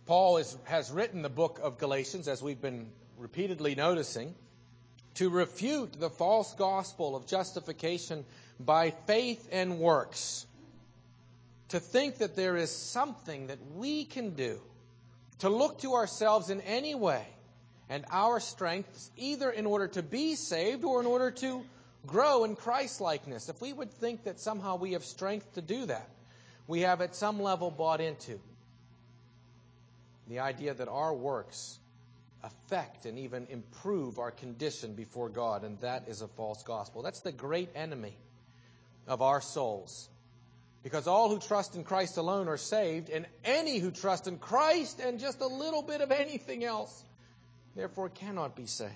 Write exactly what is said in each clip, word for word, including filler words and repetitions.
Paul is, has written the book of Galatians, as we've been repeatedly noticing, to refute the false gospel of justification by faith and works. To think that there is something that we can do to look to ourselves in any way and our strengths, either in order to be saved or in order to grow in Christ-likeness. If we would think that somehow we have strength to do that, we have at some level bought into the idea that our works affect and even improve our condition before God, and that is a false gospel. That's the great enemy of our souls. Because all who trust in Christ alone are saved, and any who trust in Christ and just a little bit of anything else, therefore cannot be saved.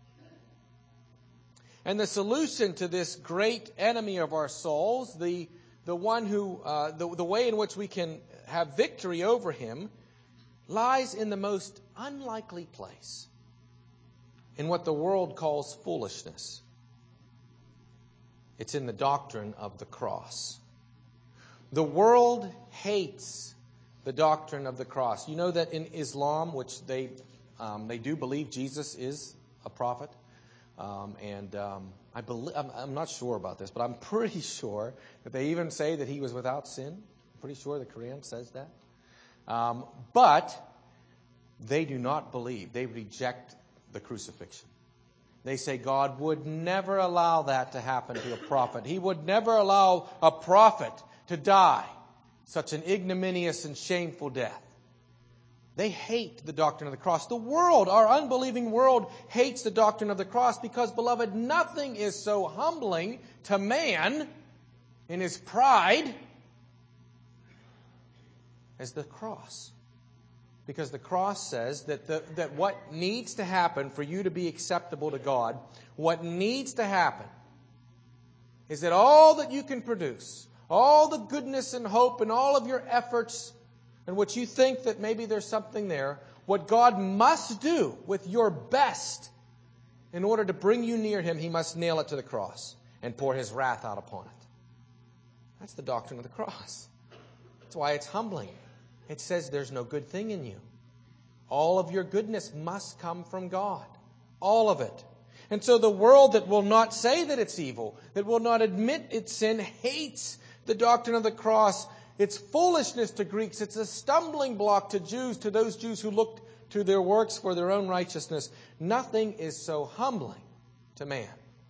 And the solution to this great enemy of our souls, the the one who, uh, the, the way in which we can have victory over him, lies in the most unlikely place, in what the world calls foolishness. It's in the doctrine of the cross. The world hates the doctrine of the cross. You know that in Islam, which they um, they do believe Jesus is a prophet, um, and um, I believe I'm, I'm not sure about this, but I'm pretty sure that they even say that he was without sin. I'm pretty sure the Quran says that. Um, but they do not believe. They reject the crucifixion. They say God would never allow that to happen to a prophet. He would never allow a prophet to die such an ignominious and shameful death. They hate the doctrine of the cross. The world, our unbelieving world, hates the doctrine of the cross because, beloved, nothing is so humbling to man in his pride as the cross. Because the cross says that, the, that what needs to happen for you to be acceptable to God, what needs to happen is that all that you can produce, all the goodness and hope and all of your efforts in which you think that maybe there's something there, what God must do with your best in order to bring you near Him, He must nail it to the cross and pour His wrath out upon it. That's the doctrine of the cross. That's why it's humbling. It says there's no good thing in you. All of your goodness must come from God. All of it. And so the world that will not say that it's evil, that will not admit its sin, hates the doctrine of the cross. It's foolishness to Greeks. It's a stumbling block to Jews, to those Jews who looked to their works for their own righteousness. Nothing is so humbling to man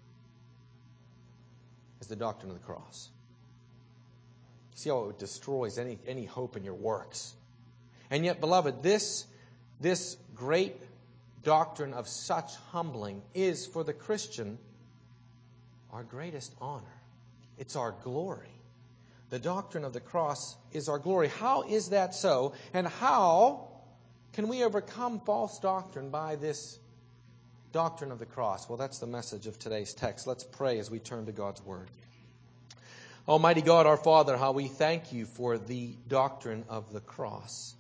as the doctrine of the cross. See how it destroys any, any hope in your works. And yet, beloved, this, this great doctrine of such humbling is, for the Christian, our greatest honor. It's our glory. The doctrine of the cross is our glory. How is that so? And how can we overcome false doctrine by this doctrine of the cross? Well, that's the message of today's text. Let's pray as we turn to God's Word. Almighty God, our Father, how we thank You for the doctrine of the cross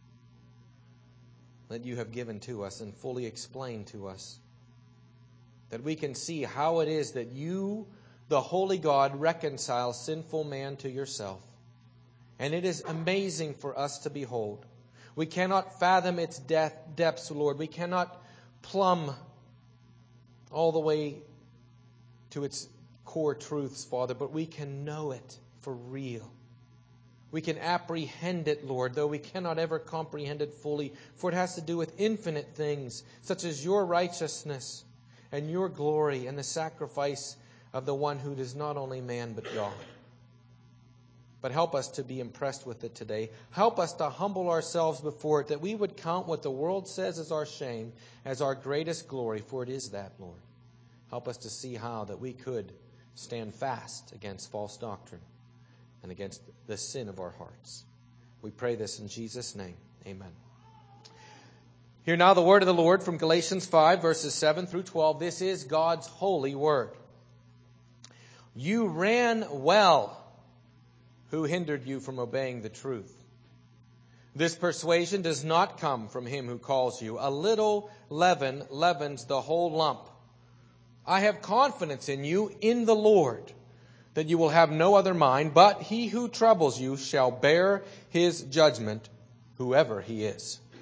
that You have given to us and fully explained to us, that we can see how it is that You, the Holy God, reconcile sinful man to Yourself. And it is amazing for us to behold. We cannot fathom its depth, depths, Lord. We cannot plumb all the way to its core truths, Father, but we can know it for real. We can apprehend it, Lord, though we cannot ever comprehend it fully, for it has to do with infinite things, such as Your righteousness and Your glory and the sacrifice of the one who is not only man but God. But help us to be impressed with it today. Help us to humble ourselves before it, that we would count what the world says is our shame as our greatest glory, for it is that, Lord. Help us to see how that we could stand fast against false doctrine and against the sin of our hearts. We pray this in Jesus' name. Amen. Hear now the word of the Lord from Galatians five, verses seven through twelve. This is God's holy word. You ran well. Who hindered you from obeying the truth? This persuasion does not come from Him who calls you. A little leaven leavens the whole lump. I have confidence in you in the Lord, that you will have no other mind, but he who troubles you shall bear his judgment, whoever he is.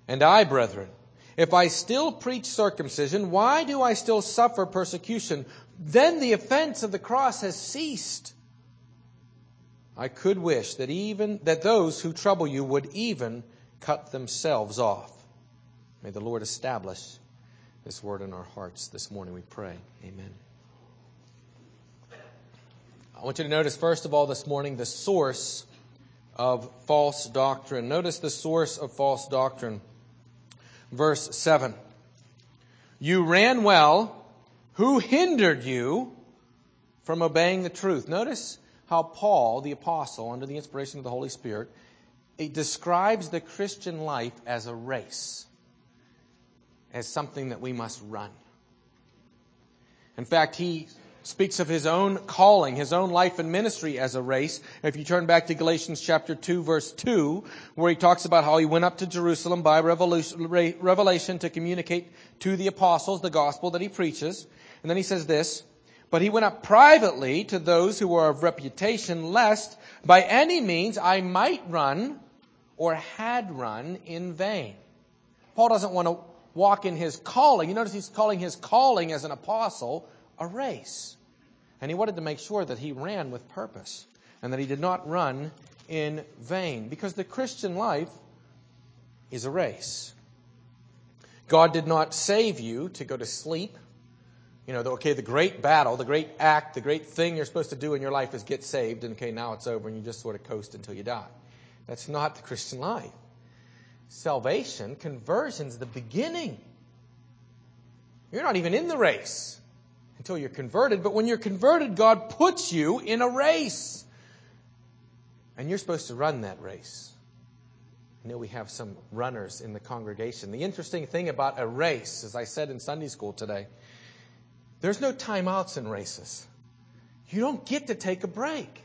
And I, brethren, if I still preach circumcision, why do I still suffer persecution? Then the offense of the cross has ceased. I could wish that even that those who trouble you would even cut themselves off. May the Lord establish this word in our hearts this morning, we pray. Amen. I want you to notice, first of all, this morning, the source of false doctrine. Notice the source of false doctrine. Verse seven. You ran well. Who hindered you from obeying the truth? Notice how Paul, the apostle, under the inspiration of the Holy Spirit, it describes the Christian life as a race, as something that we must run. In fact, he speaks of his own calling, his own life and ministry as a race. If you turn back to Galatians chapter two, verse two, where he talks about how he went up to Jerusalem by revelation to communicate to the apostles the gospel that he preaches. And then he says this, but he went up privately to those who were of reputation, lest by any means I might run or had run in vain. Paul doesn't want to walk in his calling. You notice he's calling his calling as an apostle a race. And he wanted to make sure that he ran with purpose and that he did not run in vain. Because the Christian life is a race. God did not save you to go to sleep. You know, the, okay, the great battle, the great act, the great thing you're supposed to do in your life is get saved. And okay, now it's over and you just sort of coast until you die. That's not the Christian life. Salvation, conversion's the beginning. You're not even in the race until you're converted. But when you're converted, God puts you in a race. And you're supposed to run that race. I know we have some runners in the congregation. The interesting thing about a race, as I said in Sunday school today, there's no timeouts in races. You don't get to take a break.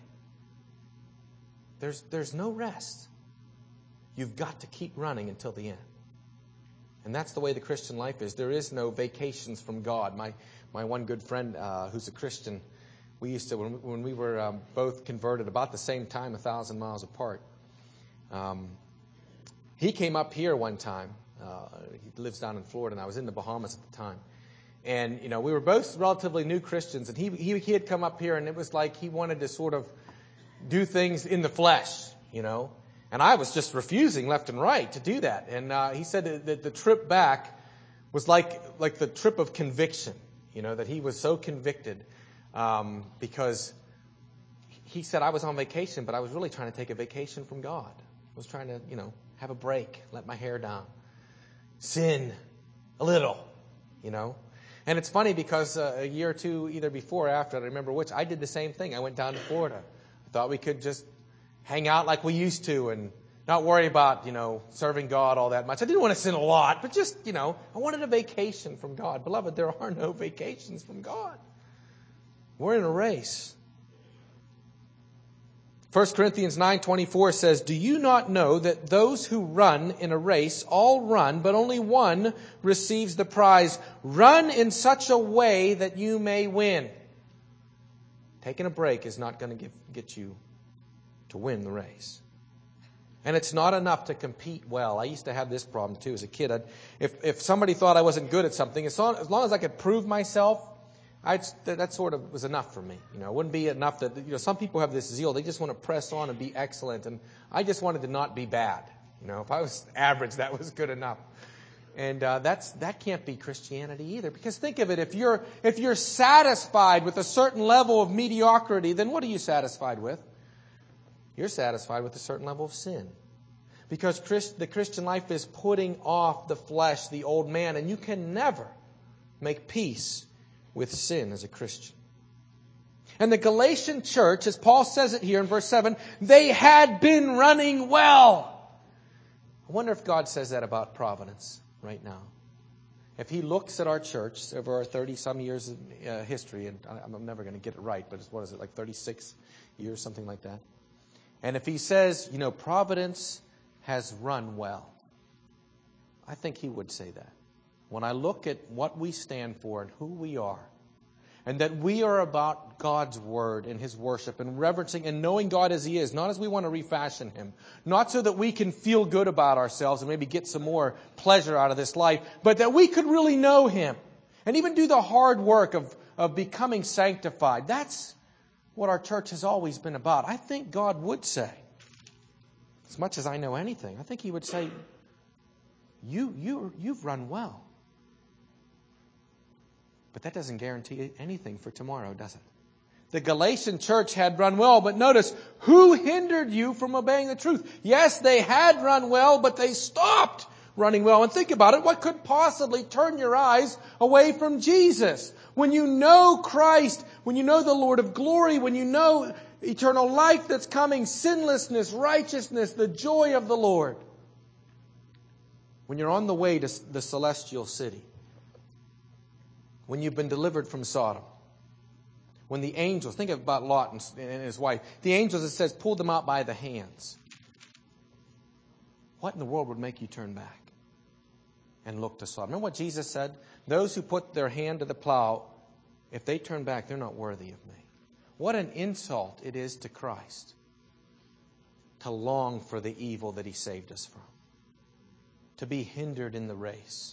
There's, there's no rest. You've got to keep running until the end. And that's the way the Christian life is. There is no vacations from God. My my one good friend uh, who's a Christian, we used to, when, when we were um, both converted about the same time, a thousand miles apart, um, he came up here one time. Uh, he lives down in Florida, and I was in the Bahamas at the time. And, you know, we were both relatively new Christians, and he, he, he had come up here, and it was like he wanted to sort of do things in the flesh, you know. And I was just refusing left and right to do that. And uh, he said that the trip back was like like the trip of conviction, you know, that he was so convicted um, because he said I was on vacation, but I was really trying to take a vacation from God. I was trying to, you know, have a break, let my hair down, sin a little, you know. And it's funny because uh, a year or two either before or after, I don't remember which, I did the same thing. I went down to Florida. I thought we could just hang out like we used to and not worry about, you know, serving God all that much. I didn't want to sin a lot, but just, you know, I wanted a vacation from God. Beloved, there are no vacations from God. We're in a race. First Corinthians nine twenty-four says, do you not know that those who run in a race all run, but only one receives the prize? Run in such a way that you may win. Taking a break is not going to give, get you to win the race. And it's not enough to compete well. I used to have this problem too as a kid. I'd, if if somebody thought I wasn't good at something, as long as, long as I could prove myself, I'd, that sort of was enough for me. You know, it wouldn't be enough that, you know, some people have this zeal. They just want to press on and be excellent. And I just wanted to not be bad. You know, if I was average, that was good enough. And uh, that's that can't be Christianity either. Because think of it, if you're if you're satisfied with a certain level of mediocrity, then what are you satisfied with? You're satisfied with a certain level of sin. Because Christ, the Christian life is putting off the flesh, the old man, and you can never make peace with sin as a Christian. And the Galatian church, as Paul says it here in verse seven, they had been running well. I wonder if God says that about Providence right now. If he looks at our church over our thirty-some years of uh, history, and I'm never going to get it right, but it's, what is it, like thirty-six years, something like that. And if he says, you know, Providence has run well, I think he would say that. When I look at what we stand for and who we are, And that we are about God's Word and His worship and reverencing and knowing God as He is, not as we want to refashion Him. Not so that we can feel good about ourselves and maybe get some more pleasure out of this life, but that we could really know Him and even do the hard work of, of becoming sanctified. That's what our church has always been about. I think God would say, as much as I know anything, I think He would say, you, you, you've run well. But that doesn't guarantee anything for tomorrow, does it? The Galatian church had run well, but notice, who hindered you from obeying the truth? Yes, they had run well, but they stopped running well. And think about it, what could possibly turn your eyes away from Jesus? When you know Christ, when you know the Lord of glory, when you know eternal life that's coming, sinlessness, righteousness, the joy of the Lord. When you're on the way to the celestial city. When you've been delivered from Sodom. When the angels, think about Lot and his wife. The angels, it says, pulled them out by the hands. What in the world would make you turn back and look to Sodom? Remember what Jesus said? Those who put their hand to the plow, if they turn back, they're not worthy of me. What an insult it is to Christ to long for the evil that He saved us from. To be hindered in the race.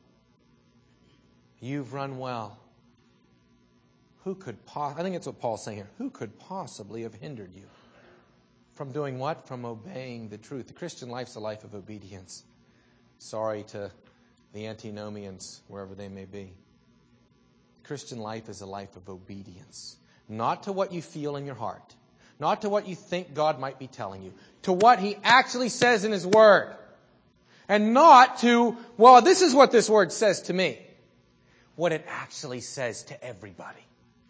You've run well. Who could po- I think that's what Paul's saying here. Who could possibly have hindered you from doing what? From obeying the truth. The Christian life's a life of obedience. Sorry to the antinomians, wherever they may be. The Christian life is a life of obedience. Not to what you feel in your heart. Not to what you think God might be telling you. To what He actually says in His Word. And not to, well, this is what this Word says to me. What it actually says to everybody.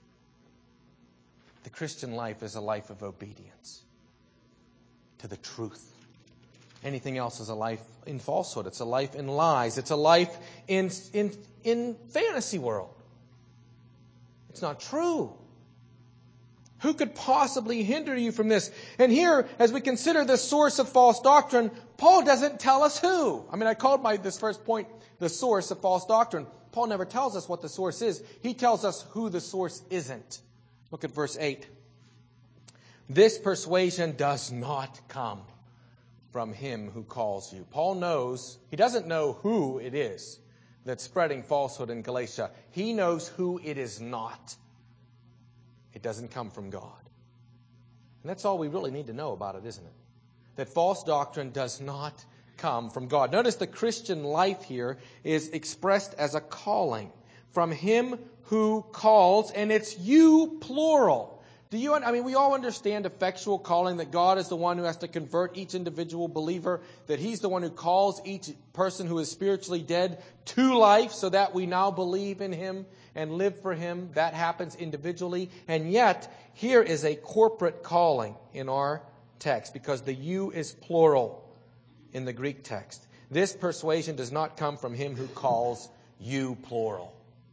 The Christian life is a life of obedience to the truth. Anything else is a life in falsehood. It's a life in lies. It's a life in, in, in fantasy world. It's not true. Who could possibly hinder you from this? And here, as we consider the source of false doctrine, Paul doesn't tell us who. I mean, I called my this first point the source of false doctrine. Paul never tells us what the source is. He tells us who the source isn't. Look at verse eight. This persuasion does not come from him who calls you. Paul knows, he doesn't know who it is that's spreading falsehood in Galatia. He knows who it is not. It doesn't come from God. And that's all we really need to know about it, isn't it? That false doctrine does not come from God. Notice the Christian life here is expressed as a calling from Him who calls, and it's you, plural. Do you? I mean, we all understand effectual calling, that God is the one who has to convert each individual believer, that He's the one who calls each person who is spiritually dead to life so that we now believe in Him and live for Him. That happens individually. And yet, here is a corporate calling in our text because the you is plural in the Greek text. This persuasion does not come from Him who calls you, plural.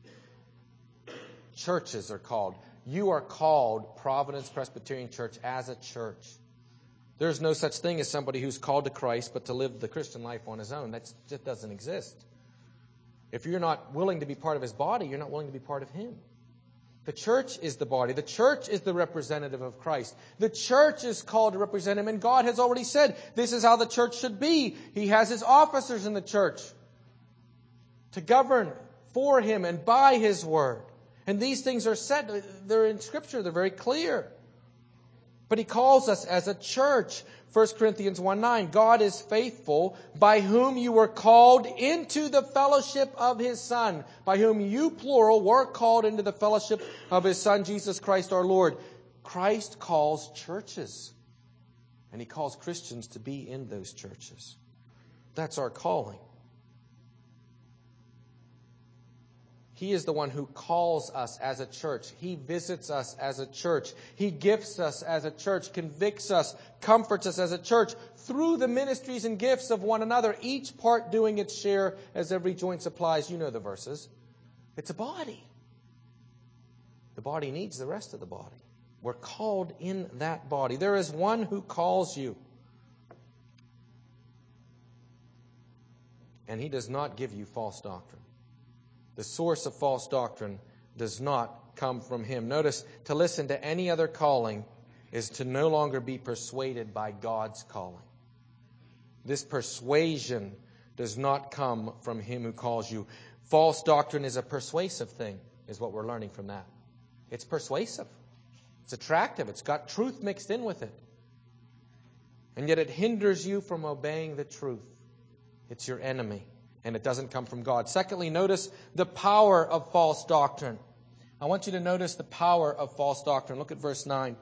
Churches are called. You are called Providence Presbyterian Church as a church. There's no such thing as somebody who's called to Christ but to live the Christian life on his own. That just doesn't exist. If you're not willing to be part of His body, you're not willing to be part of Him. The church is the body. The church is the representative of Christ. The church is called to represent Him, and God has already said this is how the church should be. He has His officers in the church to govern for Him and by His word. And these things are said, they're in Scripture, they're very clear. But He calls us as a church. First Corinthians one nine, God is faithful, by whom you were called into the fellowship of His Son. By whom you, plural, were called into the fellowship of His Son, Jesus Christ our Lord. Christ calls churches. And He calls Christians to be in those churches. That's our calling. He is the one who calls us as a church. He visits us as a church. He gifts us as a church, convicts us, comforts us as a church through the ministries and gifts of one another, each part doing its share as every joint supplies. You know the verses. It's a body. The body needs the rest of the body. We're called in that body. There is one who calls you. And He does not give you false doctrine. The source of false doctrine does not come from him. Notice, to listen to any other calling is to no longer be persuaded by God's calling. This persuasion does not come from him who calls you. False doctrine is a persuasive thing, is what we're learning from that. It's persuasive. It's attractive. It's got truth mixed in with it. And yet it hinders you from obeying the truth. It's your enemy, and it doesn't come from God. Secondly, notice the power of false doctrine. I want you to notice the power of false doctrine. Look at verse nine.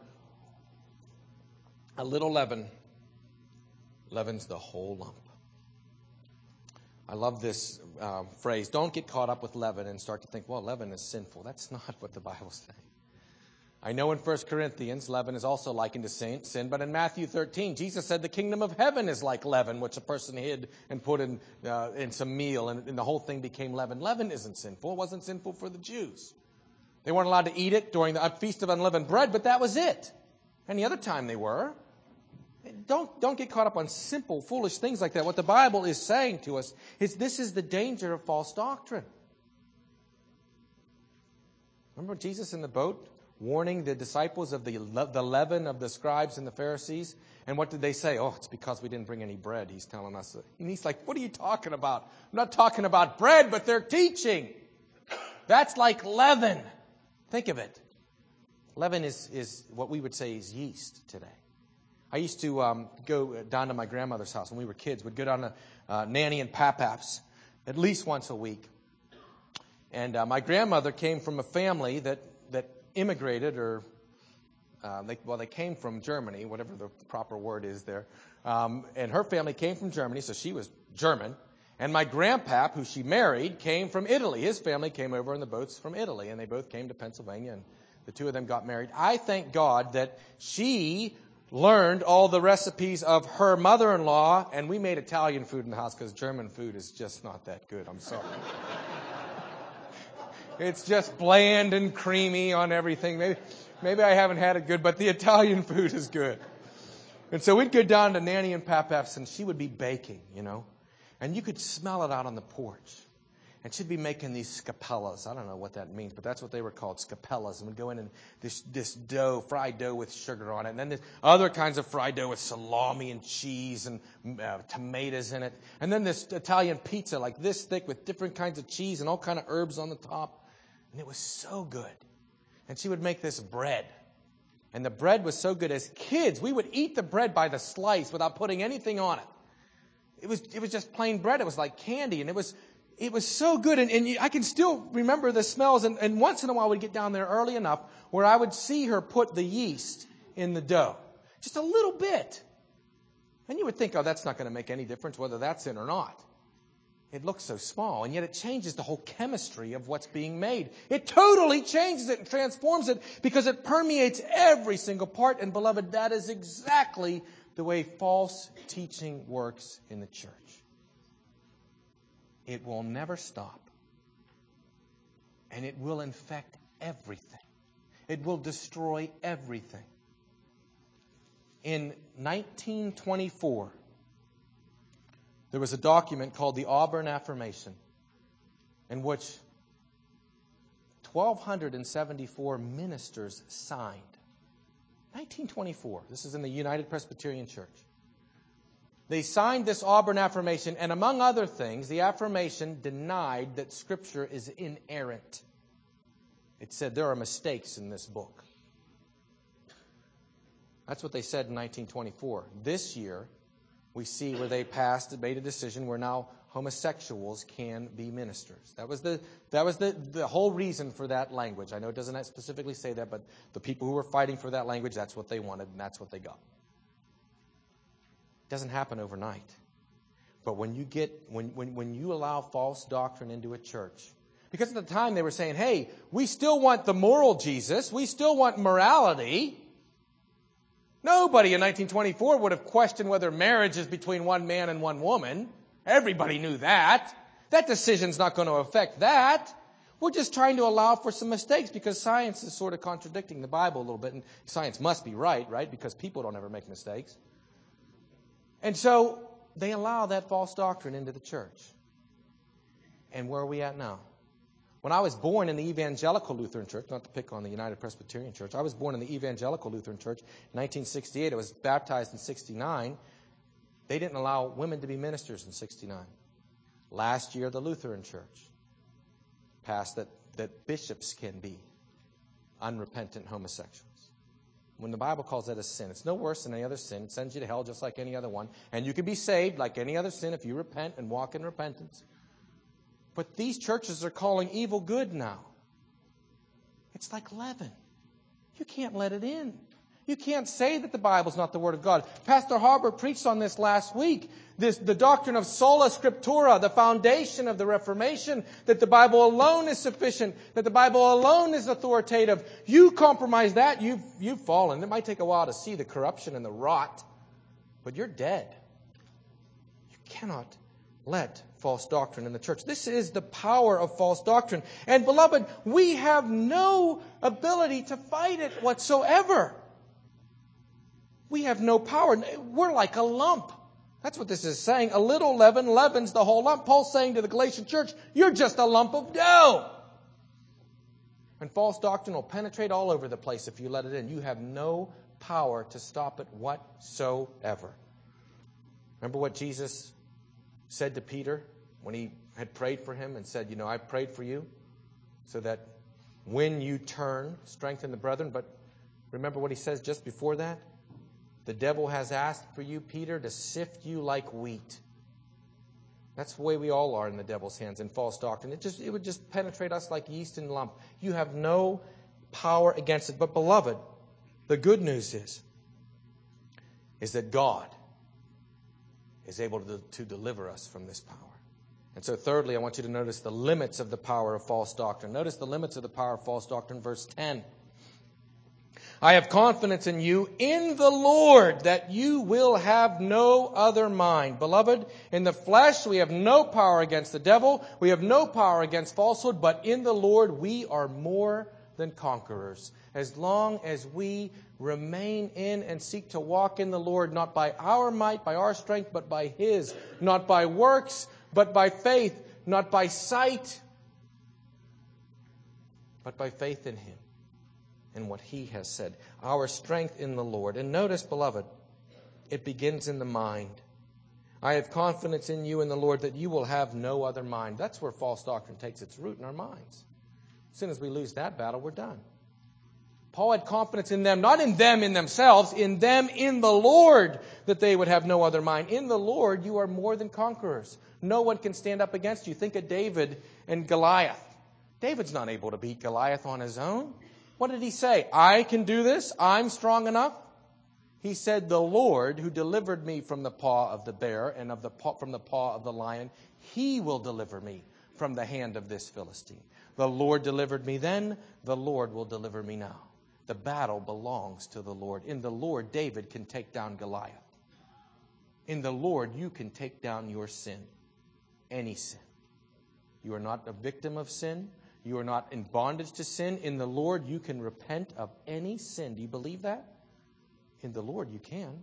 A little leaven leavens the whole lump. I love this uh, phrase. Don't get caught up with leaven and start to think, well, leaven is sinful. That's not what the Bible's saying. I know in First Corinthians, leaven is also likened to sin, but in Matthew thirteen, Jesus said the kingdom of heaven is like leaven, which a person hid and put in uh, in some meal, and, and the whole thing became leaven. Leaven isn't sinful. It wasn't sinful for the Jews. They weren't allowed to eat it during the Feast of Unleavened Bread, but that was it. Any other time they were. Don't, don't get caught up on simple, foolish things like that. What the Bible is saying to us is this is the danger of false doctrine. Remember Jesus in the boat warning the disciples of the, the leaven of the scribes and the Pharisees? And what did they say? Oh, it's because we didn't bring any bread. He's telling us. And he's like, what are you talking about? I'm not talking about bread, but they're teaching. That's like leaven. Think of it. Leaven is, is what we would say is yeast today. I used to um, go down to my grandmother's house when we were kids. We'd go down to uh, Nanny and Papaps at least once a week. And uh, my grandmother came from a family that, that immigrated, or uh, they, well, they came from Germany, whatever the proper word is there. Um, and her family came from Germany, so she was German. And my grandpap, who she married, came from Italy. His family came over in the boats from Italy, and they both came to Pennsylvania, and the two of them got married. I thank God that she learned all the recipes of her mother-in-law, and we made Italian food in the house because German food is just not that good. I'm sorry. It's just bland and creamy on everything. Maybe, maybe I haven't had it good, but the Italian food is good. And so we'd go down to Nanny and Papaps, and she would be baking, you know, and you could smell it out on the porch. And she'd be making these scapellas. I don't know what that means, but that's what they were called, scapellas. And we'd go in and this this dough, fried dough with sugar on it. And then there's other kinds of fried dough with salami and cheese and uh, tomatoes in it. And then this Italian pizza like this thick with different kinds of cheese and all kind of herbs on the top. And it was so good. And she would make this bread. And the bread was so good. As kids, we would eat the bread by the slice without putting anything on it. It was it was just plain bread. It was like candy. And it was... It was so good, and, and I can still remember the smells, and, and once in a while we'd get down there early enough where I would see her put the yeast in the dough. Just a little bit. And you would think, oh, that's not going to make any difference whether that's in or not. It looks so small, and yet it changes the whole chemistry of what's being made. It totally changes it and transforms it because it permeates every single part. And beloved, that is exactly the way false teaching works in the church. It will never stop. And it will infect everything. It will destroy everything. In nineteen twenty-four, there was a document called the Auburn Affirmation, in which one thousand two hundred seventy-four ministers signed. nineteen twenty-four. This is in the United Presbyterian Church. They signed this Auburn Affirmation, and among other things, the affirmation denied that Scripture is inerrant. It said there are mistakes in this book. That's what they said in nineteen twenty-four. This year, we see where they passed, made a decision where now homosexuals can be ministers. That was the that was the, the whole reason for that language. I know it doesn't specifically say that, but the people who were fighting for that language, that's what they wanted, and that's what they got. Doesn't happen overnight. But when you get when, when when you allow false doctrine into a church, because at the time they were saying, hey, we still want the moral Jesus, we still want morality. Nobody in nineteen twenty-four would have questioned whether marriage is between one man and one woman. Everybody knew that. That decision's not going to affect that. We're just trying to allow for some mistakes because science is sort of contradicting the Bible a little bit, and science must be right, right? Because people don't ever make mistakes. And so they allow that false doctrine into the church. And where are we at now? When I was born in the Evangelical Lutheran Church, not to pick on the United Presbyterian Church, I was born in the Evangelical Lutheran Church in nineteen sixty-eight. I was baptized in sixty-nine. They didn't allow women to be ministers in sixty-nine. Last year, the Lutheran Church passed that, that bishops can be unrepentant homosexuals. When the Bible calls that a sin, it's no worse than any other sin. It sends you to hell just like any other one. And you can be saved like any other sin if you repent and walk in repentance. But these churches are calling evil good now. It's like leaven. You can't let it in. You can't say that the Bible's not the Word of God. Pastor Harbour preached on this last week. This, the doctrine of sola scriptura, the foundation of the Reformation, that the Bible alone is sufficient, that the Bible alone is authoritative. You compromise that, you've, you've fallen. It might take a while to see the corruption and the rot, but you're dead. You cannot let false doctrine in the church. This is the power of false doctrine. And beloved, we have no ability to fight it whatsoever. We have no power. We're like a lump. That's what this is saying. A little leaven leavens the whole lump. Paul's saying to the Galatian church, you're just a lump of dough. And false doctrine will penetrate all over the place if you let it in. You have no power to stop it whatsoever. Remember what Jesus said to Peter when he had prayed for him and said, you know, I prayed for you so that when you turn, strengthen the brethren. But remember what he says just before that? The devil has asked for you, Peter, to sift you like wheat. That's the way we all are in the devil's hands in false doctrine. It just it would just penetrate us like yeast in lump. You have no power against it. But beloved, the good news is, is that God is able to, to deliver us from this power. And so thirdly, I want you to notice the limits of the power of false doctrine. Notice the limits of the power of false doctrine, verse ten. I have confidence in you, in the Lord, that you will have no other mind. Beloved, in the flesh we have no power against the devil. We have no power against falsehood. But in the Lord we are more than conquerors. As long as we remain in and seek to walk in the Lord, not by our might, by our strength, but by His. Not by works, but by faith. Not by sight, but by faith in Him. And what He has said. Our strength in the Lord. And notice, beloved, it begins in the mind. I have confidence in you in the Lord that you will have no other mind. That's where false doctrine takes its root, in our minds. As soon as we lose that battle, we're done. Paul had confidence in them, not in them in themselves, in them in the Lord, that they would have no other mind. In the Lord, you are more than conquerors. No one can stand up against you. Think of David and Goliath. David's not able to beat Goliath on his own. What did he say? I can do this. I'm strong enough. He said, the Lord who delivered me from the paw of the bear and of the paw, from the paw of the lion, He will deliver me from the hand of this Philistine. The Lord delivered me then. The Lord will deliver me now. The battle belongs to the Lord. In the Lord, David can take down Goliath. In the Lord, you can take down your sin. Any sin. You are not a victim of sin. You are not in bondage to sin. In the Lord, you can repent of any sin. Do you believe that? In the Lord, you can.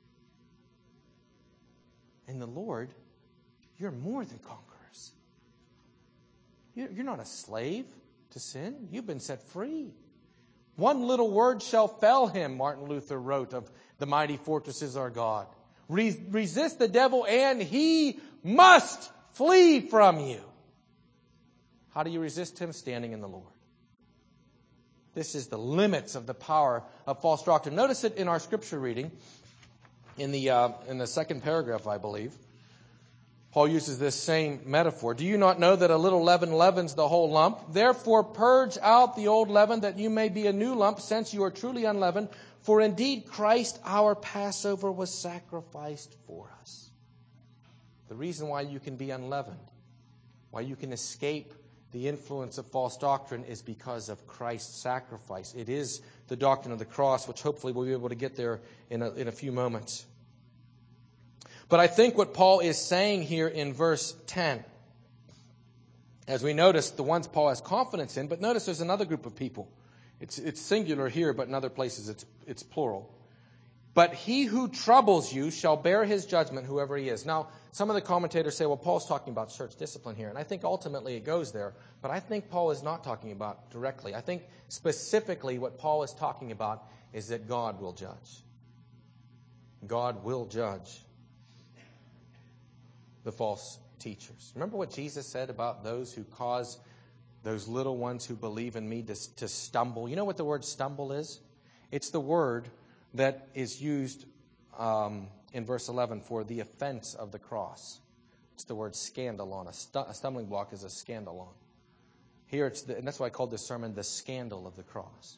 In the Lord, you're more than conquerors. You're not a slave to sin. You've been set free. One little word shall fell him, Martin Luther wrote of the mighty fortresses our God. Re- resist the devil and he must flee from you. How do you resist him? Standing in the Lord. This is the limits of the power of false doctrine. Notice it in our scripture reading, in the uh, in the second paragraph, I believe. Paul uses this same metaphor. Do you not know that a little leaven leavens the whole lump? Therefore purge out the old leaven, that you may be a new lump, since you are truly unleavened. For indeed Christ our Passover was sacrificed for us. The reason why you can be unleavened, why you can escape the influence of false doctrine, is because of Christ's sacrifice. It is the doctrine of the cross, which hopefully we'll be able to get there in a, in a few moments. But I think what Paul is saying here in verse ten, as we notice, the ones Paul has confidence in, but notice there's another group of people. It's, it's singular here, but in other places it's, it's plural. But he who troubles you shall bear his judgment, whoever he is. Now, Some of the commentators say, well, Paul's talking about church discipline here. And I think ultimately it goes there. But I think Paul is not talking about directly. I think specifically what Paul is talking about is that God will judge. God will judge the false teachers. Remember what Jesus said about those who cause those little ones who believe in me to, to stumble? You know what the word stumble is? It's the word that is used um, in verse eleven for the offense of the cross. It's the word scandalon. A, stu- a stumbling block is a scandalon. Here it's the, and that's why I called this sermon the scandal of the cross.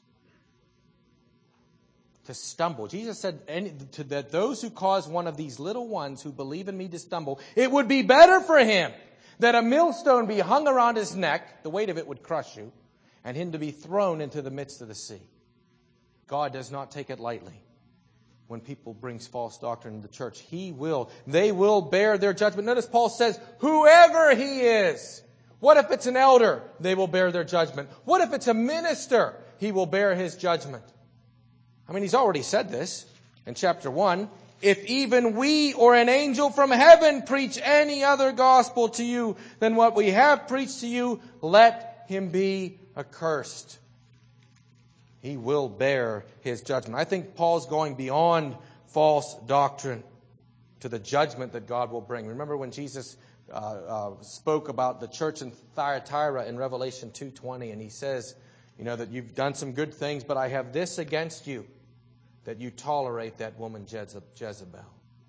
To stumble. Jesus said any, to, that those who cause one of these little ones who believe in me to stumble, it would be better for him that a millstone be hung around his neck, the weight of it would crush you, and him to be thrown into the midst of the sea. God does not take it lightly when people bring false doctrine into the church. He will. They will bear their judgment. Notice Paul says, whoever he is. What if it's an elder? They will bear their judgment. What if it's a minister? He will bear his judgment. I mean, he's already said this in chapter one. If even we or an angel from heaven preach any other gospel to you than what we have preached to you, let him be accursed. He will bear his judgment. I think Paul's going beyond false doctrine to the judgment that God will bring. Remember when Jesus uh, uh, spoke about the church in Thyatira in Revelation two twenty, and he says, you know, that you've done some good things, but I have this against you, that you tolerate that woman Jezebel.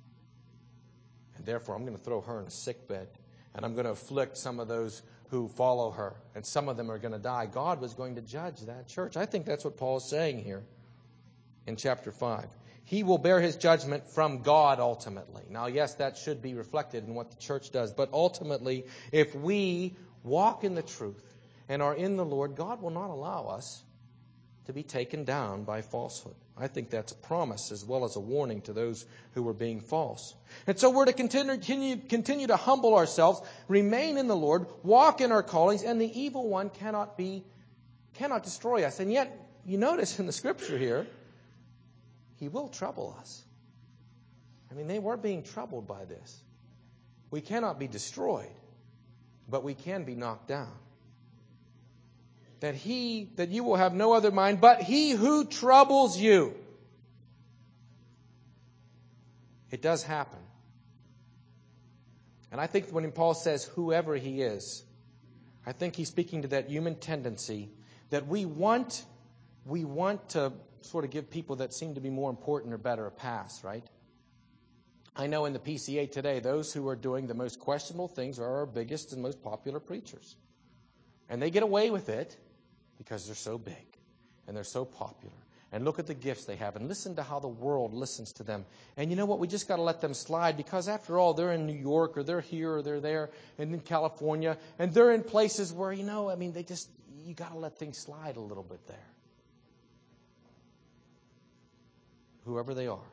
And therefore, I'm going to throw her in a sickbed, and I'm going to afflict some of those who follow her, and some of them are going to die. God was going to judge that church. I think that's what Paul is saying here in chapter five. He will bear his judgment from God ultimately. Now, yes, that should be reflected in what the church does, but ultimately, if we walk in the truth and are in the Lord, God will not allow us to be taken down by falsehood. I think that's a promise as well as a warning to those who are being false. And so we're to continue, continue, continue to humble ourselves, remain in the Lord, walk in our callings, and the evil one cannot be, cannot destroy us. And yet, you notice in the scripture here, he will trouble us. I mean, they were being troubled by this. We cannot be destroyed, but we can be knocked down. That he, that you will have no other mind, but he who troubles you. It does happen. And I think when Paul says whoever he is, I think he's speaking to that human tendency that we want, we want to sort of give people that seem to be more important or better a pass, right? I know in the P C A today, those who are doing the most questionable things are our biggest and most popular preachers. And they get away with it because they're so big and they're so popular. And look at the gifts they have and listen to how the world listens to them. And you know what? We just got to let them slide because after all, they're in New York or they're here or they're there and in California. And they're in places where, you know, I mean, they just, you got to let things slide a little bit there. Whoever they are.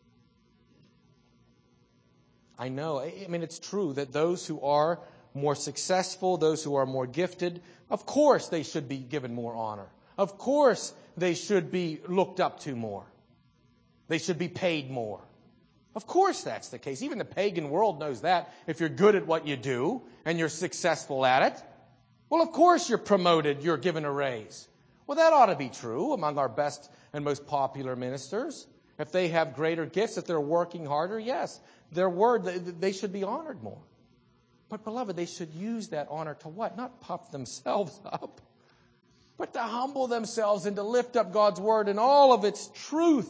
I know, I mean, it's true that those who are more successful, those who are more gifted, of course they should be given more honor. Of course they should be looked up to more. They should be paid more. Of course that's the case. Even the pagan world knows that. If you're good at what you do and you're successful at it, well, of course you're promoted, you're given a raise. Well, that ought to be true among our best and most popular ministers. If they have greater gifts, if they're working harder, yes, their word, they should be honored more. But, beloved, they should use that honor to what? Not puff themselves up, but to humble themselves and to lift up God's word in all of its truth.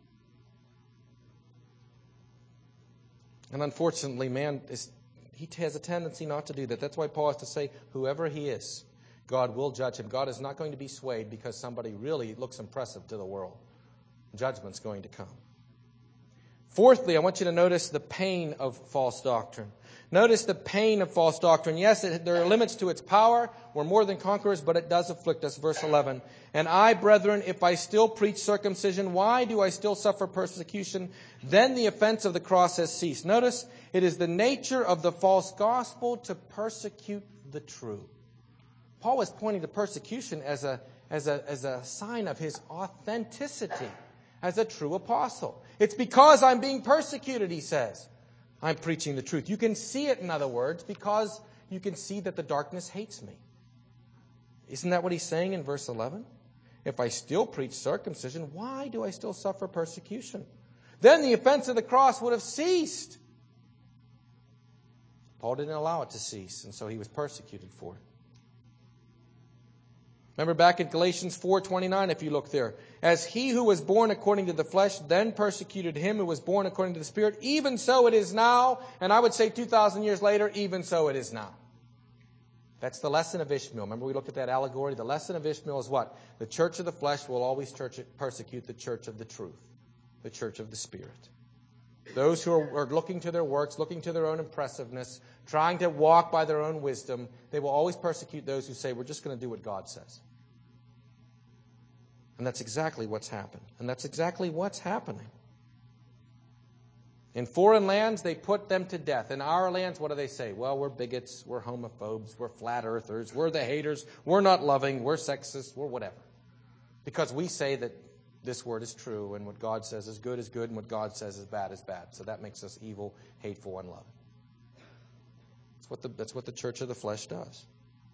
And unfortunately, man, is, he has a tendency not to do that. That's why Paul has to say, whoever he is, God will judge him. God is not going to be swayed because somebody really looks impressive to the world. Judgment's going to come. Fourthly, I want you to notice the pain of false doctrine. Notice the pain of false doctrine. Yes, it, there are limits to its power. We're more than conquerors, but it does afflict us. Verse eleven. And I, brethren, if I still preach circumcision, why do I still suffer persecution? Then the offense of the cross has ceased. Notice, it is the nature of the false gospel to persecute the true. Paul is pointing to persecution as a, as a, as a sign of his authenticity as a true apostle. It's because I'm being persecuted, he says. I'm preaching the truth. You can see it, in other words, because you can see that the darkness hates me. Isn't that what he's saying in verse eleven? If I still preach circumcision, why do I still suffer persecution? Then the offense of the cross would have ceased. Paul didn't allow it to cease, and so he was persecuted for it. Remember back in Galatians four twenty-nine, if you look there. As he who was born according to the flesh then persecuted him who was born according to the Spirit, even so it is now. And I would say two thousand years later, even so it is now. That's the lesson of Ishmael. Remember we looked at that allegory? The lesson of Ishmael is what? The church of the flesh will always church, persecute the church of the truth, the church of the Spirit. Those who are, are looking to their works, looking to their own impressiveness, trying to walk by their own wisdom, they will always persecute those who say, we're just going to do what God says. And that's exactly what's happened. And that's exactly what's happening. In foreign lands, they put them to death. In our lands, what do they say? Well, we're bigots, we're homophobes, we're flat earthers, we're the haters, we're not loving, we're sexist, we're whatever. Because we say that this word is true, and what God says is good is good, and what God says is bad is bad. So that makes us evil, hateful, unloving. That's what the, that's what the church of the flesh does.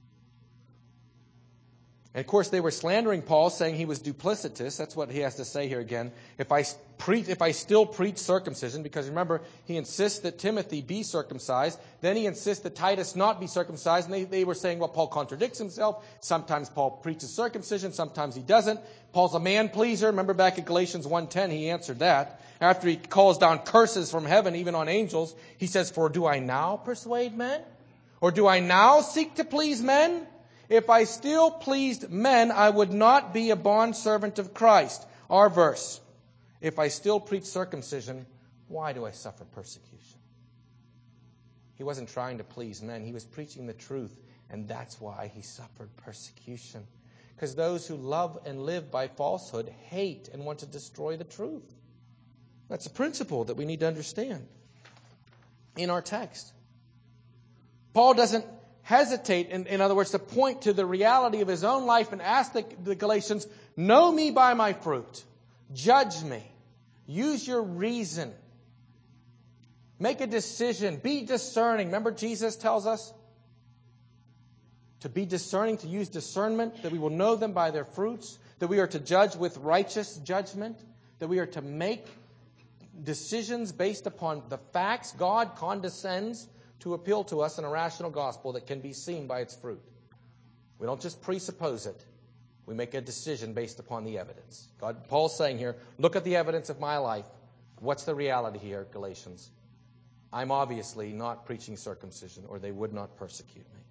And of course, they were slandering Paul, saying he was duplicitous. That's what he has to say here again. If I preach, if I still preach circumcision, because remember, he insists that Timothy be circumcised. Then he insists that Titus not be circumcised. And they, they were saying, well, Paul contradicts himself. Sometimes Paul preaches circumcision. Sometimes he doesn't. Paul's a man pleaser. Remember back in Galatians one ten, he answered that. After he calls down curses from heaven, even on angels, he says, for do I now persuade men? Or do I now seek to please men? If I still pleased men, I would not be a bondservant of Christ. Our verse. If I still preach circumcision, why do I suffer persecution? He wasn't trying to please men. He was preaching the truth, and that's why he suffered persecution. Because those who love and live by falsehood hate and want to destroy the truth. That's a principle that we need to understand in our text. Paul doesn't hesitate, in, in other words, to point to the reality of his own life and ask the, the Galatians, know me by my fruit. Judge me. Use your reason. Make a decision. Be discerning. Remember Jesus tells us to be discerning, to use discernment, that we will know them by their fruits, that we are to judge with righteous judgment, that we are to make decisions based upon the facts. God condescends to appeal to us in a rational gospel that can be seen by its fruit. We don't just presuppose it. We make a decision based upon the evidence. God, Paul's saying here, look at the evidence of my life. What's the reality here, Galatians? I'm obviously not preaching circumcision, or they would not persecute me.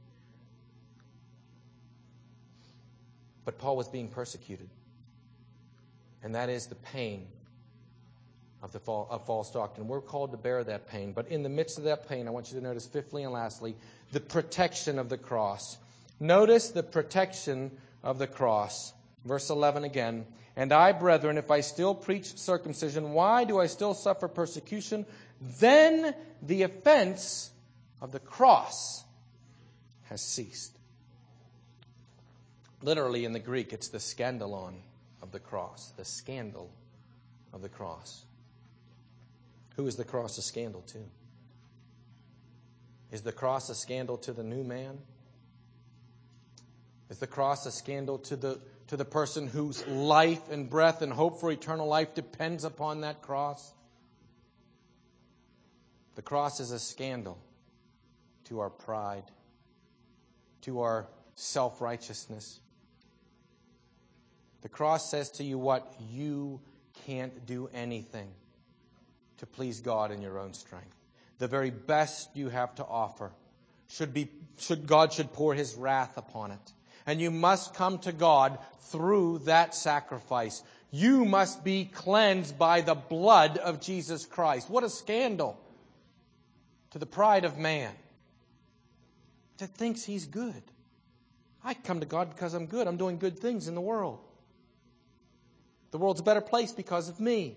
But Paul was being persecuted. And that is the pain of the fall, of false doctrine. We're called to bear that pain. But in the midst of that pain, I want you to notice, fifthly and lastly, the protection of the cross. Notice the protection of the cross. Verse eleven again. And I, brethren, if I still preach circumcision, why do I still suffer persecution? Then the offense of the cross has ceased. Literally in the Greek, it's the scandalon of the cross. The scandal of the cross. Who is the cross a scandal to? Is the cross a scandal to the new man? Is the cross a scandal to the to the person whose life and breath and hope for eternal life depends upon that cross? The cross is a scandal to our pride, to our self-righteousness. The cross says to you what? You can't do anything to please God in your own strength. The very best you have to offer should be, should God should pour His wrath upon it. And you must come to God through that sacrifice. You must be cleansed by the blood of Jesus Christ. What a scandal to the pride of man that thinks he's good. I come to God because I'm good. I'm doing good things in the world. The world's a better place because of me.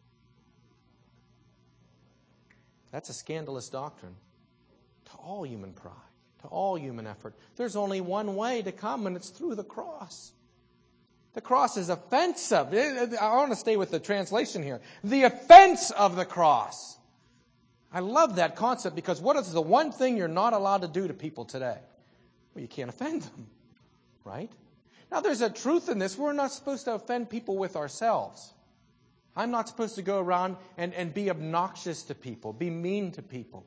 That's a scandalous doctrine to all human pride, to all human effort. There's only one way to come, and it's through the cross. The cross is offensive. I want to stay with the translation here. The offense of the cross. I love that concept because what is the one thing you're not allowed to do to people today? Well, you can't offend them, right? Now, there's a truth in this. We're not supposed to offend people with ourselves. I'm not supposed to go around and, and be obnoxious to people, be mean to people.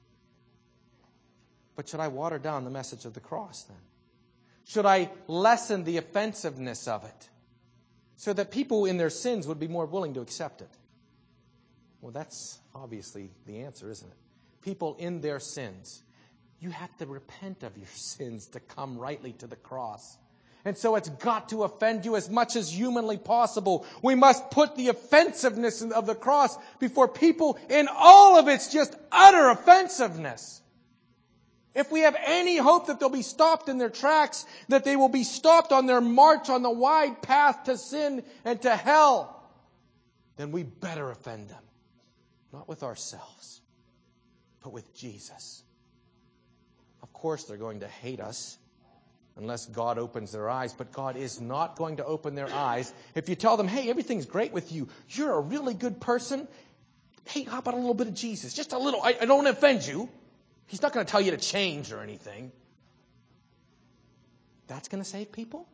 But should I water down the message of the cross then? Should I lessen the offensiveness of it so that people in their sins would be more willing to accept it? Well, that's obviously the answer, isn't it? People in their sins. You have to repent of your sins to come rightly to the cross. And so it's got to offend you as much as humanly possible. We must put the offensiveness of the cross before people in all of its just utter offensiveness. If we have any hope that they'll be stopped in their tracks, that they will be stopped on their march on the wide path to sin and to hell, then we better offend them. Not with ourselves, but with Jesus. Of course they're going to hate us unless God opens their eyes, but God is not going to open their eyes. If you tell them, hey, everything's great with you, you're a really good person, hey, how about a little bit of Jesus? Just a little, I, I don't want to offend you. He's not going to tell you to change or anything. That's going to save people?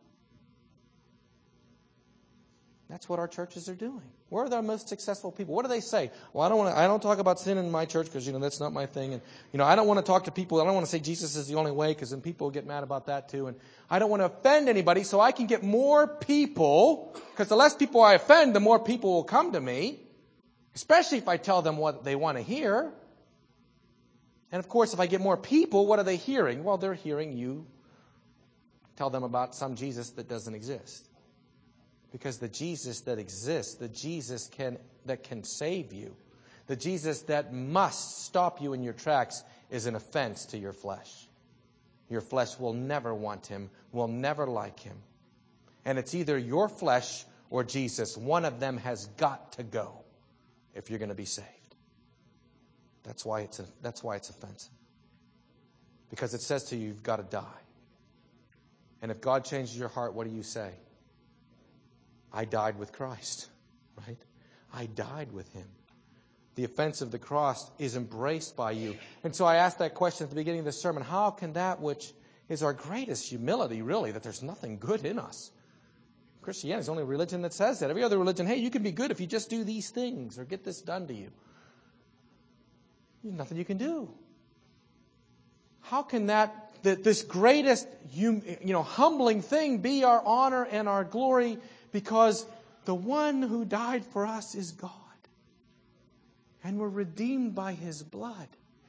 That's what our churches are doing. Where are the most successful people? What do they say? Well, I don't want to, I don't talk about sin in my church because, you know, that's not my thing. And, you know, I don't want to talk to people. I don't want to say Jesus is the only way because then people get mad about that too. And I don't want to offend anybody so I can get more people, because the less people I offend, the more people will come to me, especially if I tell them what they want to hear. And of course, if I get more people, what are they hearing? Well, they're hearing you tell them about some Jesus that doesn't exist. Because the Jesus that exists, the Jesus can that can save you, the Jesus that must stop you in your tracks is an offense to your flesh. Your flesh will never want him, will never like him. And it's either your flesh or Jesus. One of them has got to go if you're going to be saved. That's why it's a, that's why it's offensive. Because it says to you, you've got to die. And if God changes your heart, what do you say? I died with Christ, right? I died with him. The offense of the cross is embraced by you. And so I asked that question at the beginning of the sermon. How can that which is our greatest humility, really, that there's nothing good in us? Christianity is the only religion that says that. Every other religion, hey, you can be good if you just do these things or get this done to you. There's nothing you can do. How can that, that this greatest, you know, humbling thing be our honor and our glory? Because the one who died for us is God. And we're redeemed by his blood.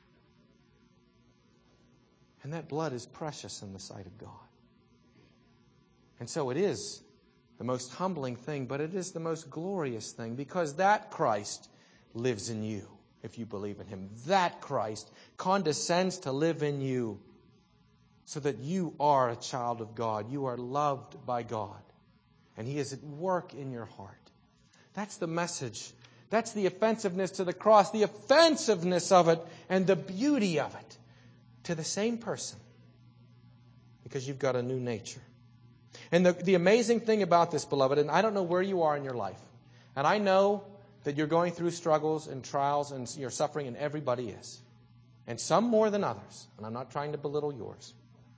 And that blood is precious in the sight of God. And so it is the most humbling thing, but it is the most glorious thing, because that Christ lives in you if you believe in him. That Christ condescends to live in you so that you are a child of God. You are loved by God. And he is at work in your heart. That's the message. That's the offensiveness to the cross, the offensiveness of it, and the beauty of it to the same person. Because you've got a new nature. And the, the amazing thing about this, beloved, and I don't know where you are in your life, and I know that you're going through struggles and trials and you're suffering, and everybody is. And some more than others. And I'm not trying to belittle yours.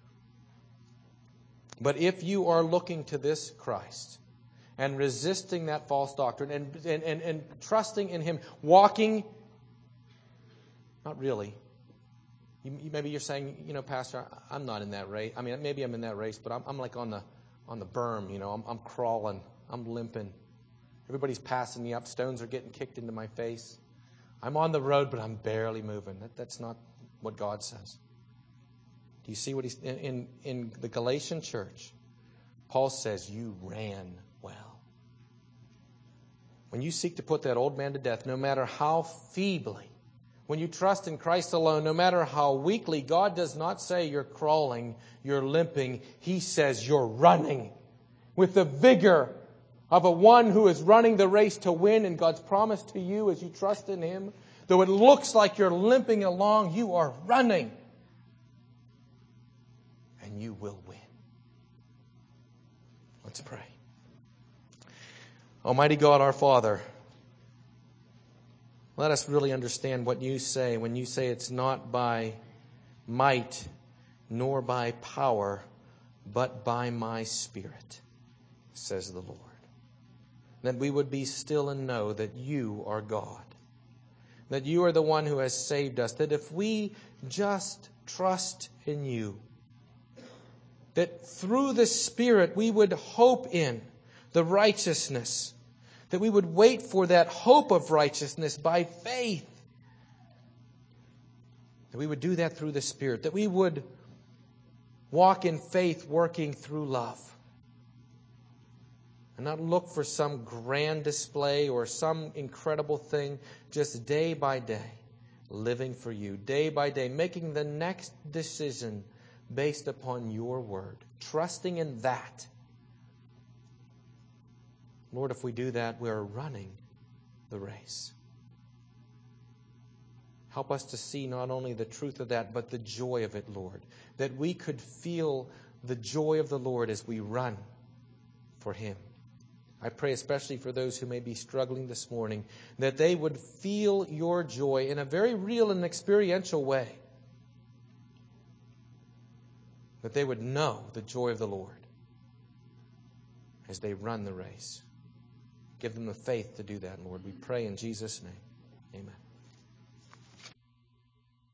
But if you are looking to this Christ and resisting that false doctrine and, and, and, and trusting in him, walking, not really. You, you, maybe you're saying, you know, Pastor, I'm not in that race. I mean, maybe I'm in that race, but I'm, I'm like on the on the berm, you know. I'm, I'm crawling. I'm limping. Everybody's passing me up. Stones are getting kicked into my face. I'm on the road, but I'm barely moving. That, that's not what God says. Do you see what he's in, in in the Galatian church? Paul says, you ran well. When you seek to put that old man to death, no matter how feebly, when you trust in Christ alone, no matter how weakly, God does not say you're crawling, you're limping. He says you're running with the vigor of a one who is running the race to win. And God's promise to you as you trust in him, though it looks like you're limping along, you are running. And you will win. Let's pray. Almighty God, our Father, Let us really understand what you say when you say it's not by might nor by power, but by my Spirit, says the Lord. That we would be still and know that you are God. That you are the one who has saved us. That if we just trust in you, that through the Spirit we would hope in the righteousness. That we would wait for that hope of righteousness by faith. That we would do that through the Spirit. That we would walk in faith, working through love. And not look for some grand display or some incredible thing. Just day by day, living for you. Day by day, making the next decision based upon your word. Trusting in that. Lord, if we do that, we're running the race. Help us to see not only the truth of that, but the joy of it, Lord. That we could feel the joy of the Lord as we run for Him. I pray especially for those who may be struggling this morning, that they would feel your joy in a very real and experiential way. That they would know the joy of the Lord as they run the race. Give them the faith to do that, Lord. We pray in Jesus' name.